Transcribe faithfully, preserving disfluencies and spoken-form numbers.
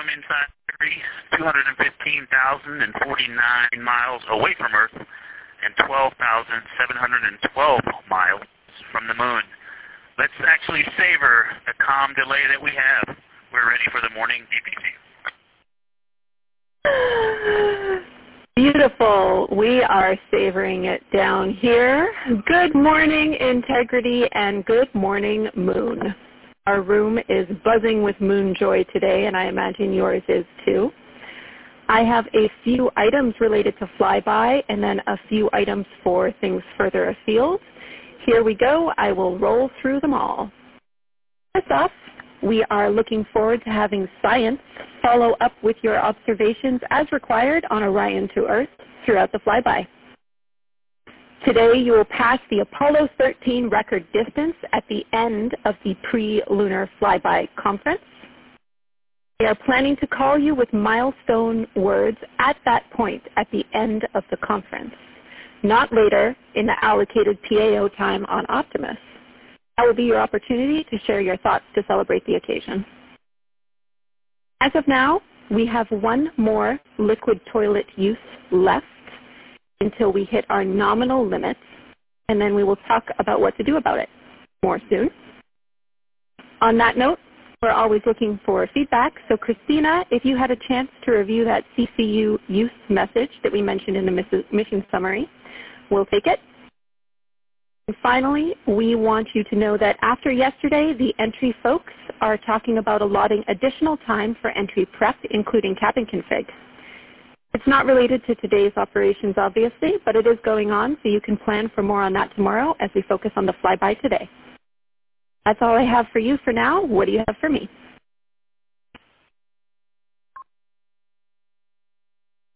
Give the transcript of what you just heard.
am inside two hundred fifteen thousand forty-nine miles away from Earth and twelve thousand seven hundred twelve miles from the moon. Let's actually savor the calm delay that we have. We're ready for the morning D P C. Beautiful. We are savoring it down here. Good morning, Integrity, and good morning, Moon. Our room is buzzing with moon joy today, and I imagine yours is too. I have a few items related to flyby and then a few items for things further afield. Here we go. I will roll through them all. First off, we are looking forward to having science follow up with your observations as required on Orion to Earth throughout the flyby. Today you will pass the Apollo thirteen record distance at the end of the pre-lunar flyby conference. We are planning to call you with milestone words at that point at the end of the conference, not later in the allocated P A O time on Optimus. That will be your opportunity to share your thoughts to celebrate the occasion. As of now, we have one more liquid toilet use left until we hit our nominal limits, and then we will talk about what to do about it more soon. On that note, we're always looking for feedback. So Christina, if you had a chance to review that C C U use message that we mentioned in the mission summary, we'll take it. And finally, we want you to know that after yesterday, the entry folks are talking about allotting additional time for entry prep, including cabin config. It's not related to today's operations, obviously, but it is going on, so you can plan for more on that tomorrow as we focus on the flyby today. That's all I have for you for now. What do you have for me?